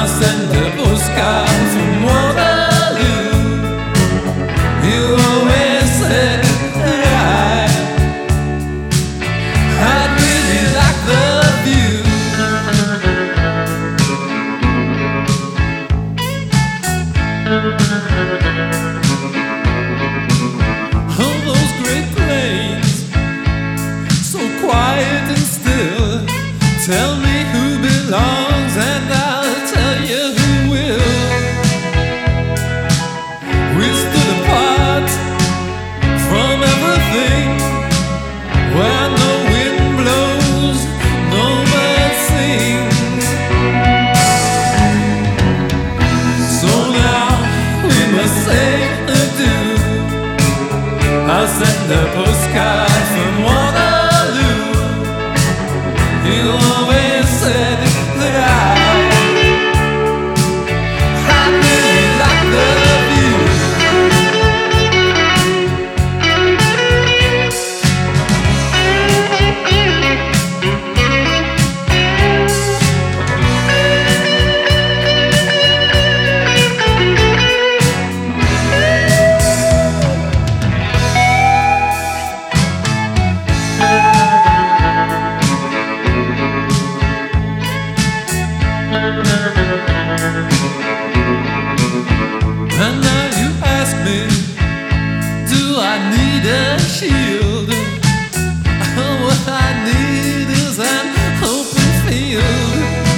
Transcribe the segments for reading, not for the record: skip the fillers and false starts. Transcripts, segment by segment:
send a postcard from Waterloo. You always said that I'd really like the view. All those great plains, so quiet and still. Tell me who belongs and I'll tell you who will. We stood apart from everything, where no wind blows, no bird sings. So now we must say adieu. I'll send a postcard from Waterloo. You always said that I really like the view. And now you ask me, do I need a shield? What I need is an open field.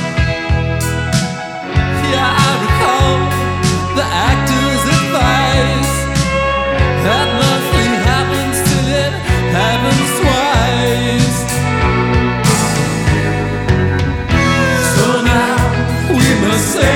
Yeah, I recall the actor's advice that nothing happens till it happens twice. So now we must say